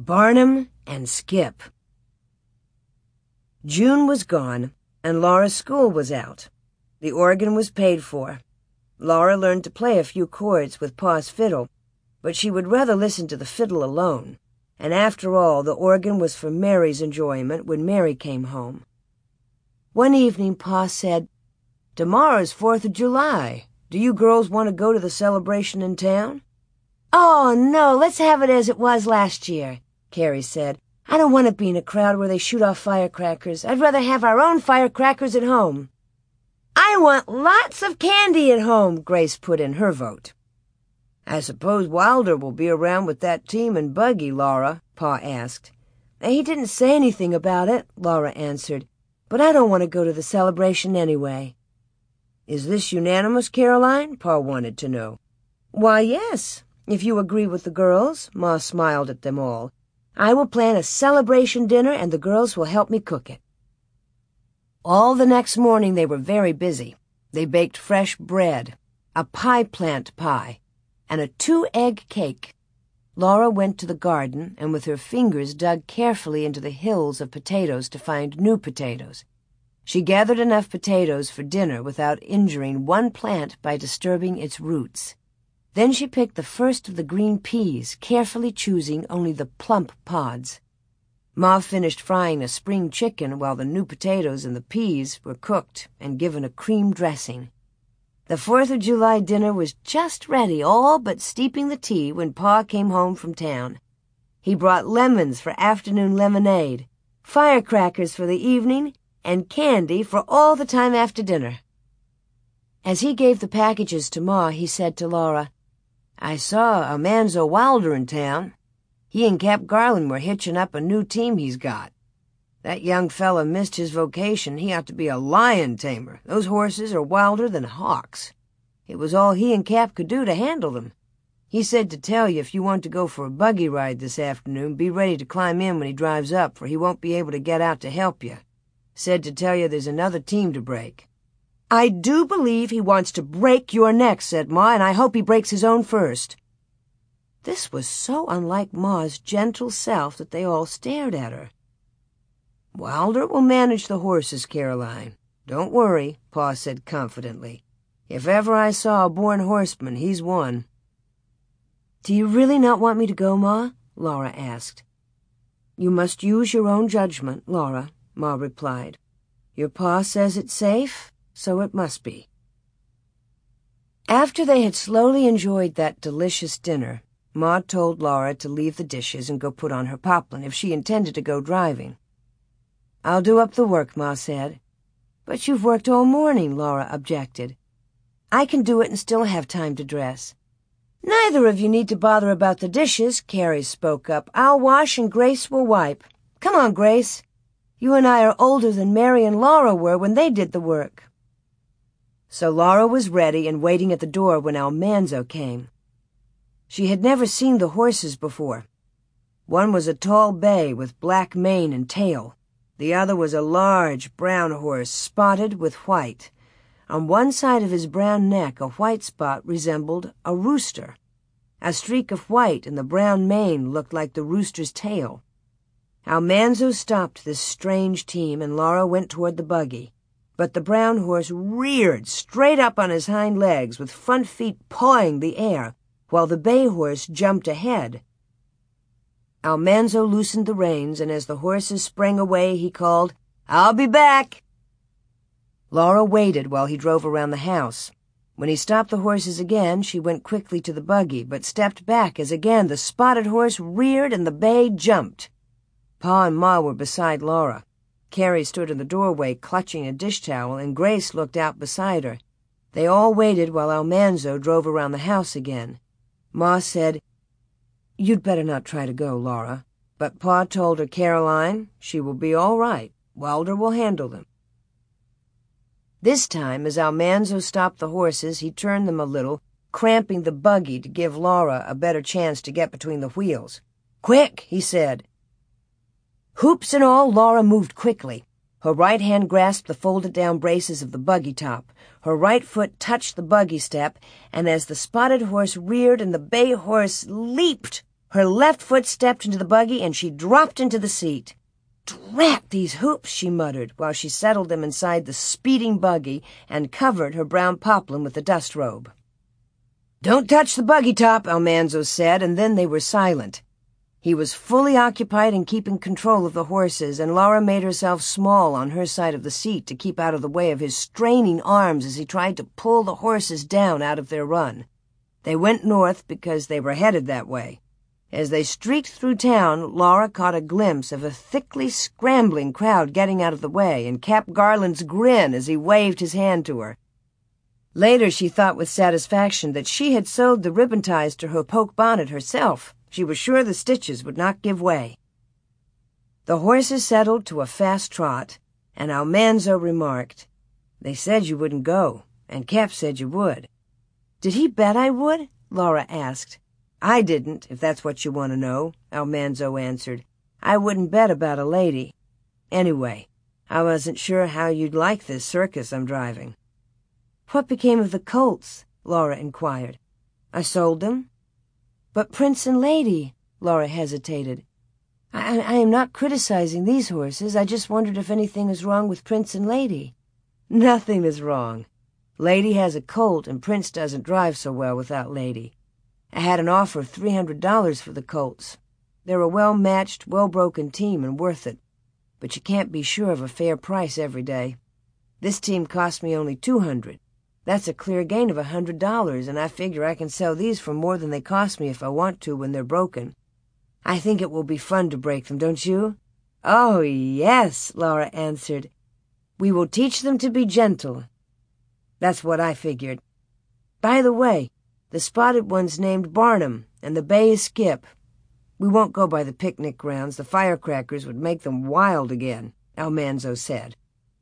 Barnum and Skip. June was gone, and Laura's school was out. The organ was paid for. Laura learned to play a few chords with Pa's fiddle, but she would rather listen to the fiddle alone, and after all, the organ was for Mary's enjoyment when Mary came home. One evening, Pa said, "Tomorrow's 4th of July. Do you girls want to go to the celebration in town?" "Oh, no, let's have it as it was last year," Carrie said. "I don't want to be in a crowd where they shoot off firecrackers. I'd rather have our own firecrackers at home." "I want lots of candy at home," Grace put in her vote. "I suppose Wilder will be around with that team and buggy, Laura?" Pa asked. "He didn't say anything about it," Laura answered, "but I don't want to go to the celebration anyway." "Is this unanimous, Caroline?" Pa wanted to know. "Why, yes, if you agree with the girls," Ma smiled at them all. "I will plan a celebration dinner, and the girls will help me cook it." All the next morning they were very busy. They baked fresh bread, a pie plant pie, and a 2-egg cake. Laura went to the garden and with her fingers dug carefully into the hills of potatoes to find new potatoes. She gathered enough potatoes for dinner without injuring one plant by disturbing its roots. Then she picked the first of the green peas, carefully choosing only the plump pods. Ma finished frying a spring chicken while the new potatoes and the peas were cooked and given a cream dressing. The 4th of July dinner was just ready, all but steeping the tea, when Pa came home from town. He brought lemons for afternoon lemonade, firecrackers for the evening, and candy for all the time after dinner. As he gave the packages to Ma, he said to Laura, "I saw Almanzo Wilder in town. He and Cap Garland were hitching up a new team he's got. That young fella missed his vocation. He ought to be a lion tamer. Those horses are wilder than hawks. It was all he and Cap could do to handle them. He said to tell you if you want to go for a buggy ride this afternoon, be ready to climb in when he drives up, for he won't be able to get out to help you. Said to tell you there's another team to break." "I do believe he wants to break your neck," said Ma, "and I hope he breaks his own first." This was so unlike Ma's gentle self that they all stared at her. "Wilder will manage the horses, Caroline. Don't worry," Pa said confidently. "If ever I saw a born horseman, he's one." "Do you really not want me to go, Ma?" Laura asked. "You must use your own judgment, Laura," Ma replied. "Your Pa says it's safe, so it must be." After they had slowly enjoyed that delicious dinner, Ma told Laura to leave the dishes and go put on her poplin if she intended to go driving. "I'll do up the work," Ma said. "But you've worked all morning," Laura objected. "I can do it and still have time to dress." "Neither of you need to bother about the dishes," Carrie spoke up. "I'll wash and Grace will wipe. Come on, Grace. You and I are older than Mary and Laura were when they did the work." So Laura was ready and waiting at the door when Almanzo came. She had never seen the horses before. One was a tall bay with black mane and tail. The other was a large brown horse spotted with white. On one side of his brown neck, a white spot resembled a rooster. A streak of white in the brown mane looked like the rooster's tail. Almanzo stopped this strange team, and Laura went toward the buggy. But the brown horse reared straight up on his hind legs, with front feet pawing the air, while the bay horse jumped ahead. Almanzo loosened the reins, and as the horses sprang away, he called, "I'll be back." Laura waited while he drove around the house. When he stopped the horses again, she went quickly to the buggy, but stepped back as again the spotted horse reared and the bay jumped. Pa and Ma were beside Laura. Carrie stood in the doorway clutching a dish towel, and Grace looked out beside her. They all waited while Almanzo drove around the house again. Ma said, "You'd better not try to go, Laura." But Pa told her, "Caroline, she will be all right. Wilder will handle them." This time, as Almanzo stopped the horses, he turned them a little, cramping the buggy to give Laura a better chance to get between the wheels. "Quick," he said. Hoops and all, Laura moved quickly. Her right hand grasped the folded-down braces of the buggy top. Her right foot touched the buggy step, and as the spotted horse reared and the bay horse leaped, Her left foot stepped into the buggy, and she dropped into the seat. "Drat these hoops," she muttered, while she settled them inside the speeding buggy and covered her brown poplin with the dust robe. "Don't touch the buggy top," Almanzo said, and then they were silent. He was fully occupied in keeping control of the horses, and Laura made herself small on her side of the seat to keep out of the way of his straining arms as he tried to pull the horses down out of their run. They went north because they were headed that way. As they streaked through town, Laura caught a glimpse of a thickly scrambling crowd getting out of the way, and Cap Garland's grin as he waved his hand to her. Later she thought with satisfaction that she had sewed the ribbon ties to her poke bonnet herself. She was sure the stitches would not give way. The horses settled to a fast trot, and Almanzo remarked, "They said you wouldn't go, and Cap said you would." "Did he bet I would?" Laura asked. "I didn't, if that's what you want to know," Almanzo answered. "I wouldn't bet about a lady. Anyway, I wasn't sure how you'd like this circus I'm driving." "What became of the colts?" Laura inquired. "I sold them." "But Prince and Lady," Laura hesitated. I am not criticizing these horses. I just wondered if anything is wrong with Prince and Lady." "Nothing is wrong. Lady has a colt, and Prince doesn't drive so well without Lady. I had an offer of $300 for the colts. They're a well-matched, well-broken team and worth it. But you can't be sure of a fair price every day. This team cost me only $200. That's a clear gain of $100, and I figure I can sell these for more than they cost me if I want to when they're broken. I think it will be fun to break them, don't you?" "Oh, yes," Laura answered. "We will teach them to be gentle." "That's what I figured. By the way, the spotted one's named Barnum, and the bay is Skip. We won't go by the picnic grounds. The firecrackers would make them wild again," Almanzo said.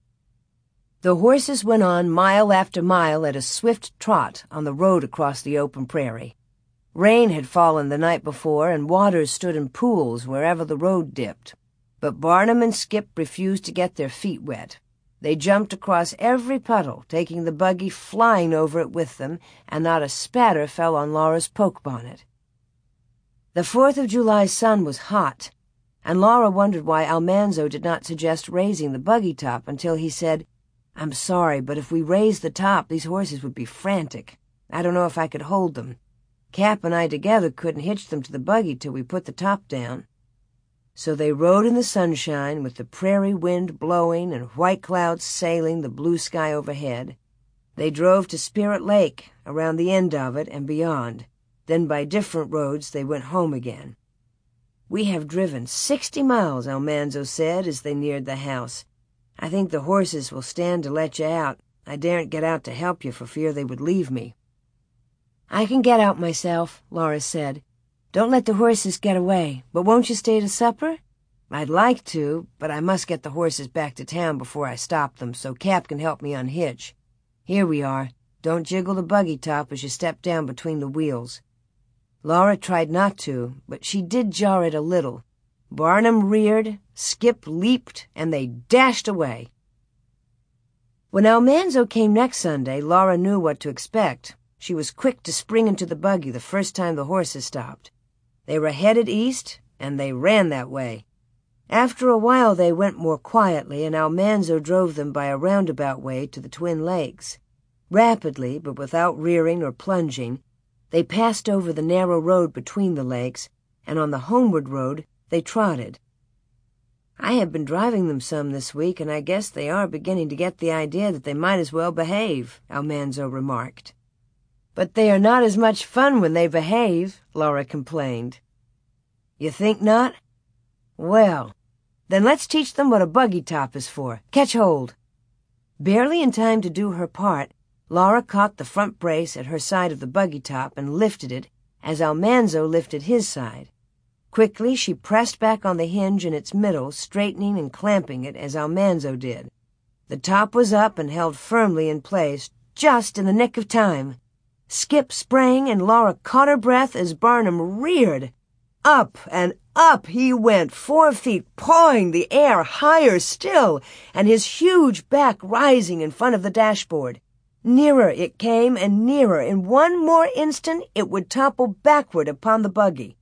The horses went on mile after mile at a swift trot on the road across the open prairie. Rain had fallen the night before, and waters stood in pools wherever the road dipped. But Barnum and Skip refused to get their feet wet. They jumped across every puddle, taking the buggy flying over it with them, and not a spatter fell on Laura's poke bonnet. The 4th of July sun was hot, and Laura wondered why Almanzo did not suggest raising the buggy top until he said, "I'm sorry, but if we raised the top, these horses would be frantic. I don't know if I could hold them. Cap and I together couldn't hitch them to the buggy till we put the top down." So they rode in the sunshine, with the prairie wind blowing and white clouds sailing the blue sky overhead. They drove to Spirit Lake, around the end of it and beyond. Then by different roads they went home again. "We have driven 60 miles, Almanzo said as they neared the house. "I think the horses will stand to let you out. I daren't get out to help you for fear they would leave me." "I can get out myself," Laura said. "Don't let the horses get away. But won't you stay to supper?" "I'd like to, but I must get the horses back to town before I stop them, so Cap can help me unhitch. Here we are. Don't jiggle the buggy top as you step down between the wheels." Laura tried not to, but she did jar it a little. Barnum reared, Skip leaped, and they dashed away. When Almanzo came next Sunday, Laura knew what to expect. She was quick to spring into the buggy the first time the horses stopped. They were headed east, and they ran that way. After a while they went more quietly, and Almanzo drove them by a roundabout way to the Twin Lakes. Rapidly, but without rearing or plunging, they passed over the narrow road between the lakes, and on the homeward road they trotted. "I have been driving them some this week, and I guess they are beginning to get the idea that they might as well behave," Almanzo remarked. "But they are not as much fun when they behave," Laura complained. "You think not? Well, then let's teach them what a buggy top is for. Catch hold." Barely in time to do her part, Laura caught the front brace at her side of the buggy top and lifted it as Almanzo lifted his side. Quickly she pressed back on the hinge in its middle, straightening and clamping it as Almanzo did. The top was up and held firmly in place, just in the nick of time. Skip sprang, and Laura caught her breath as Barnum reared. Up and up he went, 4 feet, pawing the air higher still, and his huge back rising in front of the dashboard. Nearer it came, and nearer. In one more instant it would topple backward upon the buggy.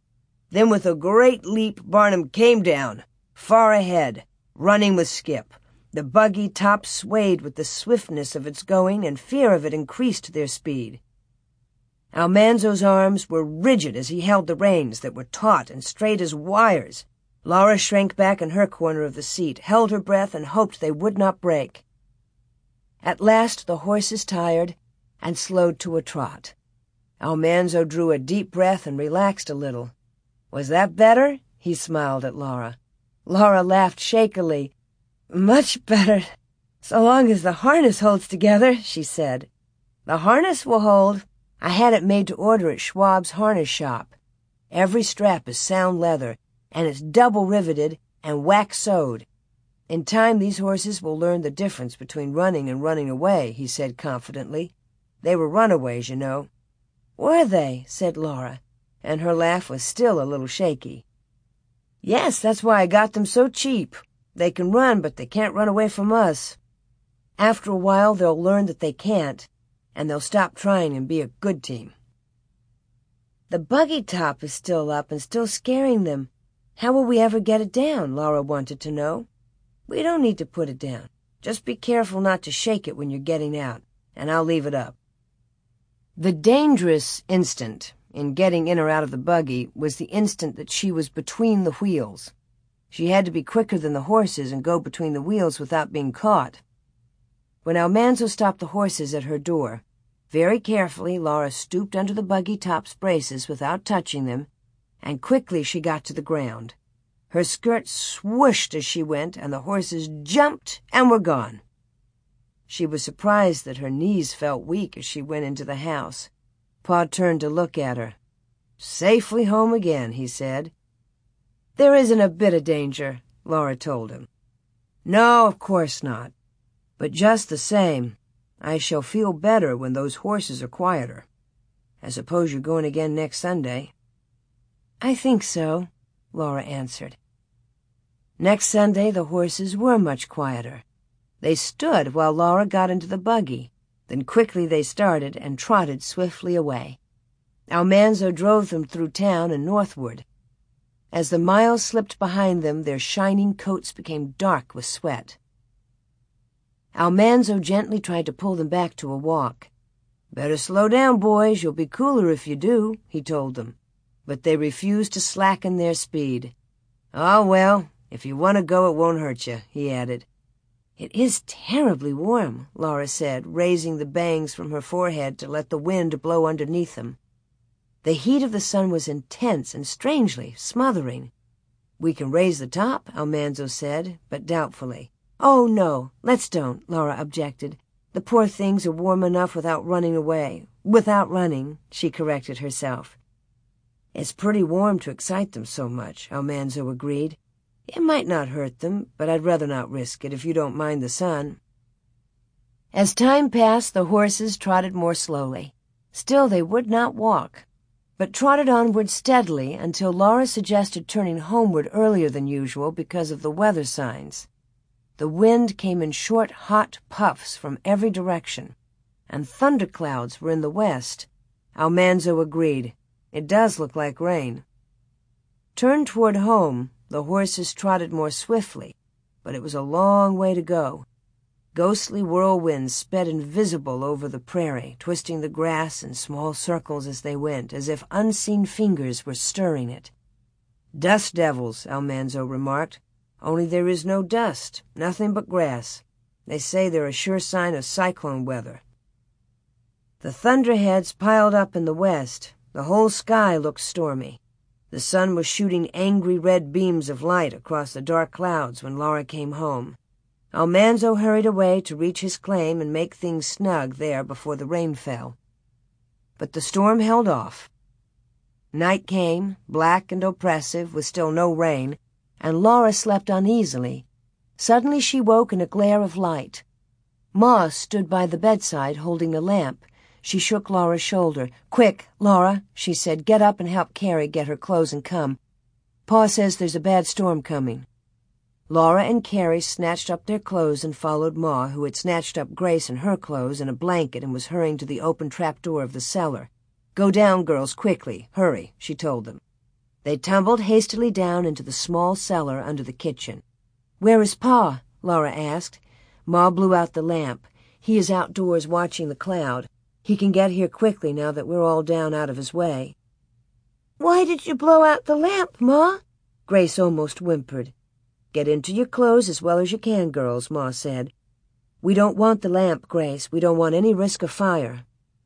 Then with a great leap Barnum came down, far ahead, running with Skip. The buggy top swayed with the swiftness of its going, and fear of it increased their speed. Almanzo's arms were rigid as he held the reins that were taut and straight as wires. Laura shrank back in her corner of the seat, held her breath, and hoped they would not break. At last the horses tired and slowed to a trot. Almanzo drew a deep breath and relaxed a little. "Was that better?" He smiled at Laura. Laura laughed shakily. "Much better, so long as the harness holds together," she said. "The harness will hold. I had it made to order at Schwab's harness shop. Every strap is sound leather, and it's double riveted and wax sewed. In time these horses will learn the difference between running and running away," he said confidently. "They were runaways, you know." "Were they?" said Laura, and her laugh was still a little shaky. "Yes, that's why I got them so cheap. They can run, but they can't run away from us. After a while they'll learn that they can't, and they'll stop trying and be a good team." "The buggy top is still up and still scaring them. How will we ever get it down?" Laura wanted to know. "We don't need to put it down. Just be careful not to shake it when you're getting out, and I'll leave it up." The dangerous instant in getting in or out of the buggy was the instant that she was between the wheels. She had to be quicker than the horses and go between the wheels without being caught. When Almanzo stopped the horses at her door, very carefully Laura stooped under the buggy top's braces without touching them, and quickly she got to the ground. Her skirt swooshed as she went, and the horses jumped and were gone. She was surprised that her knees felt weak as she went into the house. Pa turned to look at her. "Safely home again," he said. "There isn't a bit of danger," Laura told him. "No, of course not. But just the same, I shall feel better when those horses are quieter. I suppose you're going again next Sunday?" "I think so," Laura answered. Next Sunday the horses were much quieter. They stood while Laura got into the buggy. Then quickly they started and trotted swiftly away. Almanzo drove them through town and northward. As the miles slipped behind them, their shining coats became dark with sweat. Almanzo gently tried to pull them back to a walk. "Better slow down, boys. You'll be cooler if you do," he told them. But they refused to slacken their speed. "Oh, well, if you want to go, it won't hurt you," he added. "It is terribly warm," Laura said, raising the bangs from her forehead to let the wind blow underneath them. The heat of the sun was intense and strangely smothering. "We can raise the top," Almanzo said, but doubtfully. "Oh, no, let's don't," Laura objected. "The poor things are warm enough without running away. Without running," she corrected herself. "It's pretty warm to excite them so much," Almanzo agreed. "It might not hurt them, but I'd rather not risk it if you don't mind the sun." As time passed, the horses trotted more slowly. Still they would not walk, but trotted onward steadily until Laura suggested turning homeward earlier than usual because of the weather signs. The wind came in short, hot puffs from every direction, and thunderclouds were in the west. Almanzo agreed. "It does look like rain." Turned toward home, the horses trotted more swiftly, but it was a long way to go. Ghostly whirlwinds sped invisible over the prairie, twisting the grass in small circles as they went, as if unseen fingers were stirring it. "Dust devils," Almanzo remarked. "Only there is no dust, nothing but grass. They say they're a sure sign of cyclone weather." The thunderheads piled up in the west. The whole sky looked stormy. The sun was shooting angry red beams of light across the dark clouds when Laura came home. Almanzo hurried away to reach his claim and make things snug there before the rain fell. But the storm held off. Night came, black and oppressive, with still no rain, and Laura slept uneasily. Suddenly she woke in a glare of light. Ma stood by the bedside holding a lamp. She shook Laura's shoulder. "Quick, Laura," she said, "get up and help Carrie get her clothes and come. Pa says there's a bad storm coming." Laura and Carrie snatched up their clothes and followed Ma, who had snatched up Grace and her clothes and a blanket and was hurrying to the open trapdoor of the cellar. "Go down, girls, quickly. Hurry," she told them. They tumbled hastily down into the small cellar under the kitchen. "Where is Pa?" Laura asked. Ma blew out the lamp. "He is outdoors watching the cloud. He can get here quickly now that we're all down out of his way." "Why did you blow out the lamp, Ma?" Grace almost whimpered. "Get into your clothes as well as you can, girls," Ma said. "We don't want the lamp, Grace. We don't want any risk of fire."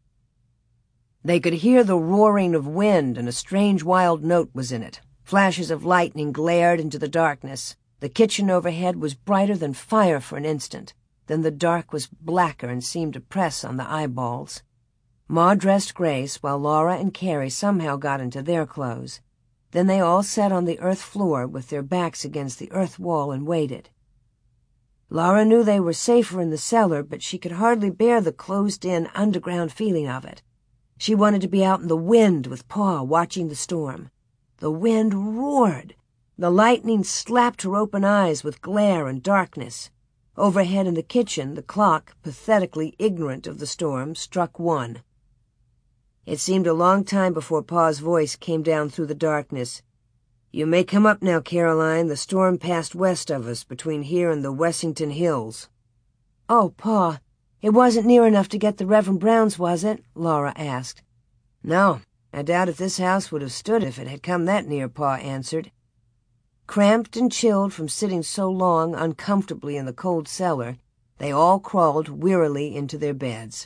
They could hear the roaring of wind, and a strange wild note was in it. Flashes of lightning glared into the darkness. The kitchen overhead was brighter than fire for an instant. Then the dark was blacker and seemed to press on the eyeballs. Ma dressed Grace while Laura and Carrie somehow got into their clothes. Then they all sat on the earth floor with their backs against the earth wall and waited. Laura knew they were safer in the cellar, but she could hardly bear the closed-in, underground feeling of it. She wanted to be out in the wind with Pa watching the storm. The wind roared. The lightning slapped her open eyes with glare and darkness. Overhead in the kitchen, the clock, pathetically ignorant of the storm, struck 1. It seemed a long time before Pa's voice came down through the darkness. "You may come up now, Caroline. The storm passed west of us, between here and the Wessington Hills." "Oh, Pa, it wasn't near enough to get the Reverend Browns, was it?" Laura asked. "No, I doubt if this house would have stood if it had come that near," Pa answered. Cramped and chilled from sitting so long uncomfortably in the cold cellar, they all crawled wearily into their beds.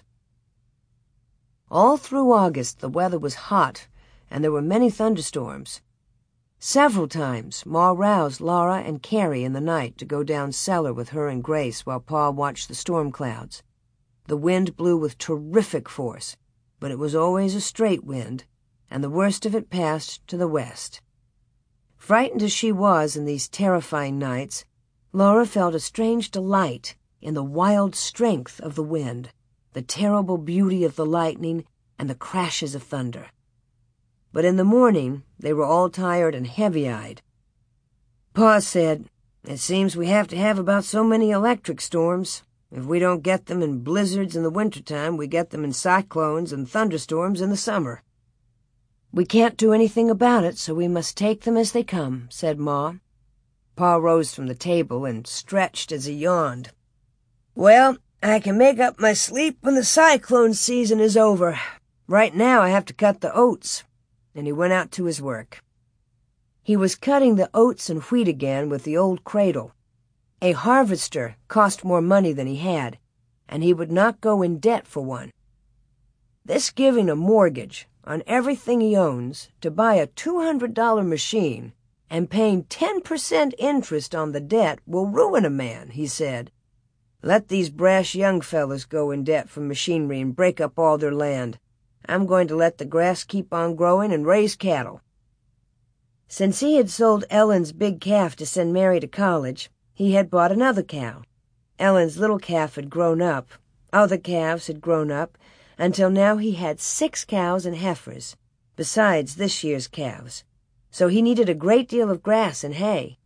All through August the weather was hot, and there were many thunderstorms. Several times Ma roused Laura and Carrie in the night to go down cellar with her and Grace while Pa watched the storm clouds. The wind blew with terrific force, but it was always a straight wind, and the worst of it passed to the west. Frightened as she was in these terrifying nights, Laura felt a strange delight in the wild strength of the wind, the terrible beauty of the lightning, and the crashes of thunder. But in the morning they were all tired and heavy-eyed. Pa said, "It seems we have to have about so many electric storms. If we don't get them in blizzards in the wintertime, we get them in cyclones and thunderstorms in the summer." "We can't do anything about it, so we must take them as they come," said Ma. Pa rose from the table and stretched as he yawned. "Well, I can make up my sleep when the cyclone season is over. Right now I have to cut the oats." And he went out to his work. He was cutting the oats and wheat again with the old cradle. A harvester cost more money than he had, and he would not go in debt for one. This giving a mortgage on everything he owns to buy a $200 machine and paying 10% interest on the debt will ruin a man, he said. Let these brash young fellows go in debt for machinery and break up all their land. I'm going to let the grass keep on growing and raise cattle. Since he had sold Ellen's big calf to send Mary to college, he had bought another cow. Ellen's little calf had grown up. Other calves had grown up, until now he had 6 cows and heifers, besides this year's calves. So he needed a great deal of grass and hay.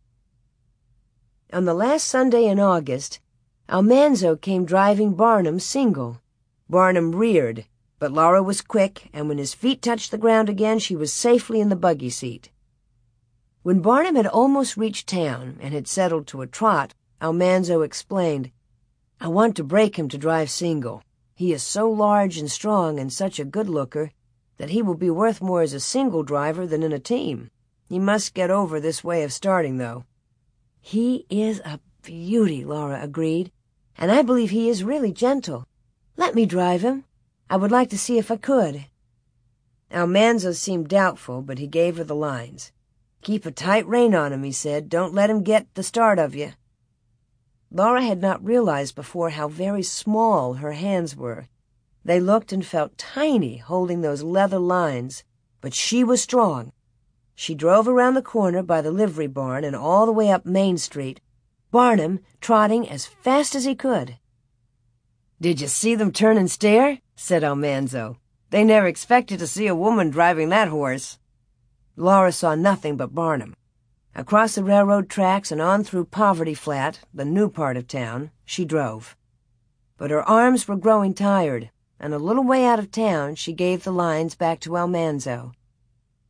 On the last Sunday in August, Almanzo came driving Barnum single. Barnum reared, but Laura was quick, and when his feet touched the ground again, she was safely in the buggy seat. When Barnum had almost reached town and had settled to a trot, Almanzo explained, "I want to break him to drive single. He is so large and strong and such a good looker that he will be worth more as a single driver than in a team. He must get over this way of starting, though." "He is a beauty," Laura agreed, "and I believe he is really gentle. Let me drive him. I would like to see if I could." Almanzo seemed doubtful, but he gave her the lines. "Keep a tight rein on him," he said. "Don't let him get the start of you." Laura had not realized before how very small her hands were. They looked and felt tiny holding those leather lines, but she was strong. She drove around the corner by the livery barn and all the way up Main Street, Barnum trotting as fast as he could. "Did you see them turn and stare?" said Almanzo. "They never expected to see a woman driving that horse." Laura saw nothing but Barnum. Across the railroad tracks and on through Poverty Flat, the new part of town, she drove. But her arms were growing tired, and a little way out of town she gave the lines back to Almanzo.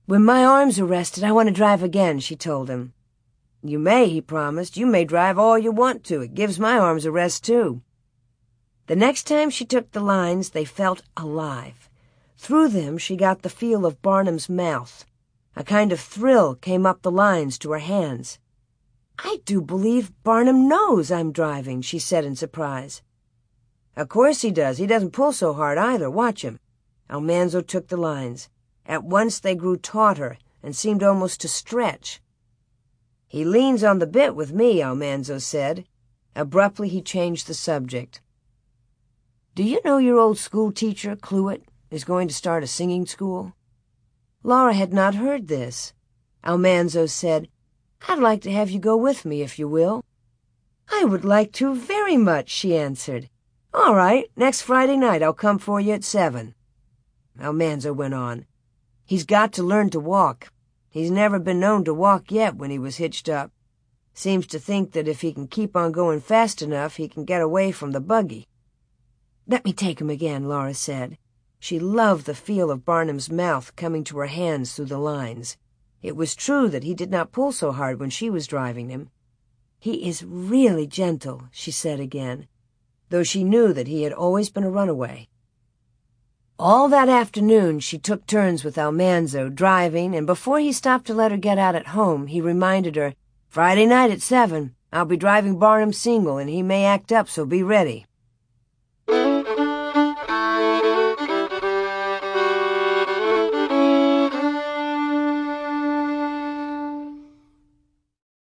"When my arms are rested, I want to drive again," she told him. "You may," he promised. "You may drive all you want to. It gives my arms a rest, too." The next time she took the lines, they felt alive. Through them, she got the feel of Barnum's mouth. A kind of thrill came up the lines to her hands. "I do believe Barnum knows I'm driving," she said in surprise. "Of course he does. He doesn't pull so hard either. Watch him." Almanzo took the lines. At once they grew tauter and seemed almost to stretch. "He leans on the bit with me," Almanzo said. Abruptly he changed the subject. "Do you know your old school teacher, Cluett, is going to start a singing school?" Laura had not heard this. Almanzo said, "I'd like to have you go with me, if you will." "I would like to very much," she answered. "All right, next Friday night I'll come for you at 7. Almanzo went on, "He's got to learn to walk. He's never been known to walk yet when he was hitched up. Seems to think that if he can keep on going fast enough, he can get away from the buggy." "Let me take him again," Laura said. She loved the feel of Barnum's mouth coming to her hands through the lines. It was true that he did not pull so hard when she was driving him. "He is really gentle," she said again, though she knew that he had always been a runaway. All that afternoon she took turns with Almanzo driving, and before he stopped to let her get out at home, he reminded her, "Friday night at 7. I'll be driving Barnum single, and he may act up, so be ready."